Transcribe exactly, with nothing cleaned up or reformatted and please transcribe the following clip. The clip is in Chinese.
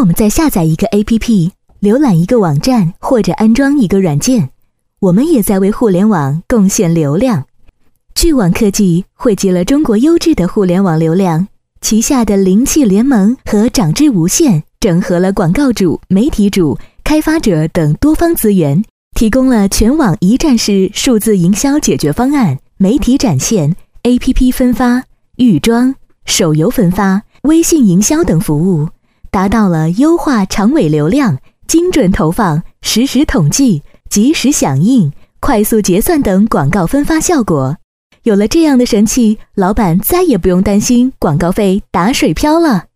我们在下载一个 A P P， 浏览一个网站或者安装一个软件，我们也在为互联网贡献流量。巨网科技汇集了中国优质的互联网流量，旗下的灵气联盟和长智无限整合了广告主、媒体主、开发者等多方资源，提供了全网一站式数字营销解决方案、媒体展现、A P P 分发、预装、手游分发、微信营销等服务，达到了优化长尾流量、精准投放、实时统计、及时响应、快速结算等广告分发效果。有了这样的神器，老板再也不用担心广告费打水漂了。